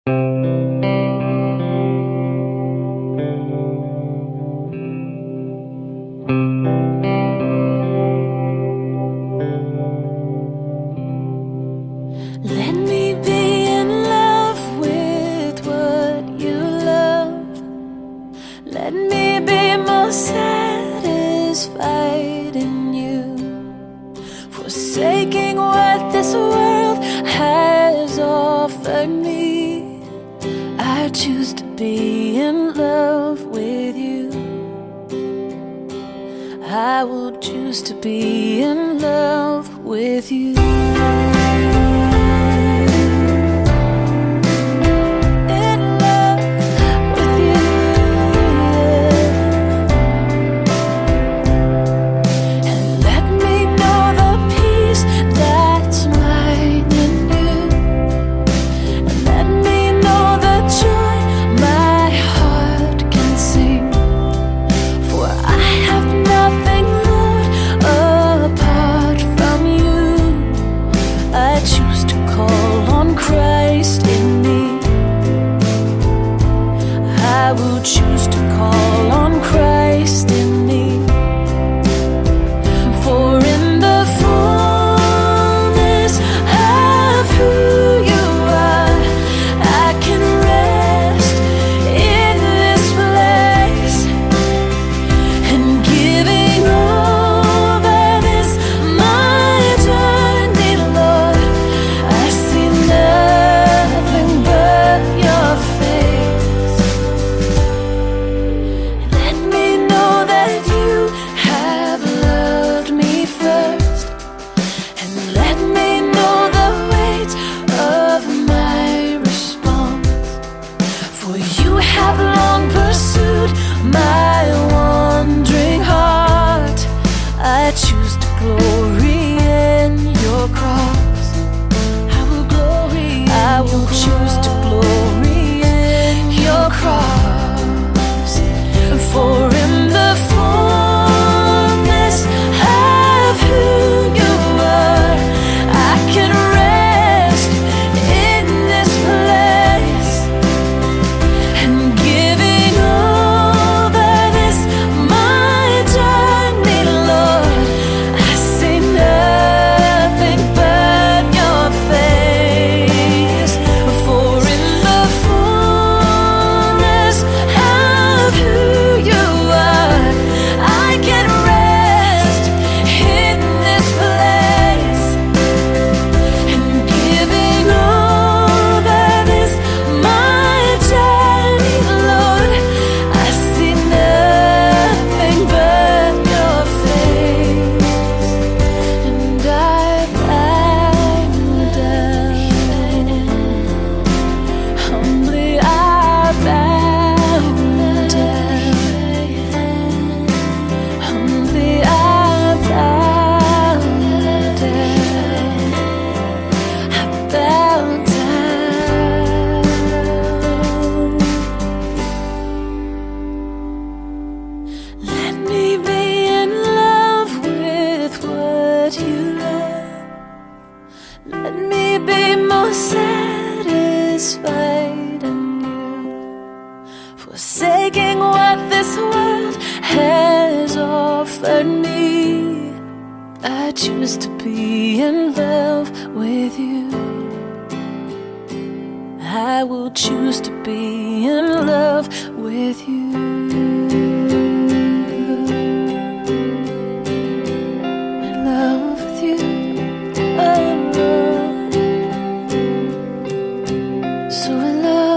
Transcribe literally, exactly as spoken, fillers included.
Let me be in love with what you love. Let me be more satisfied in you, forsaking what this world has offered me. I choose to be in love with you. I will choose to be in love with you. I will choose to call on Christ in me. For in the fullness of who you are, I can rest in this place. And giving over this my journey, Lord, I see nothing but your face. Have long pursued my wandering heart. I choose to glory in your cross. I will glory. I will choose to glory in your cross. For in the fullness of who you are, I can rest in this place. Giving over this my journey, Lord, I see nothing but your face. For in the fullness of who you are, I can rest in this place. And giving over this my journey, Lord, I see nothing but your face. And I bow down, humbly I bow down, humbly I bow down, I bow down. Let me be in love with what you love. Let me be more satisfied in you, forsaking what this world has offered me. I choose to be in love with you. I will choose to be in love with you. In love with you, oh Lord. So in love.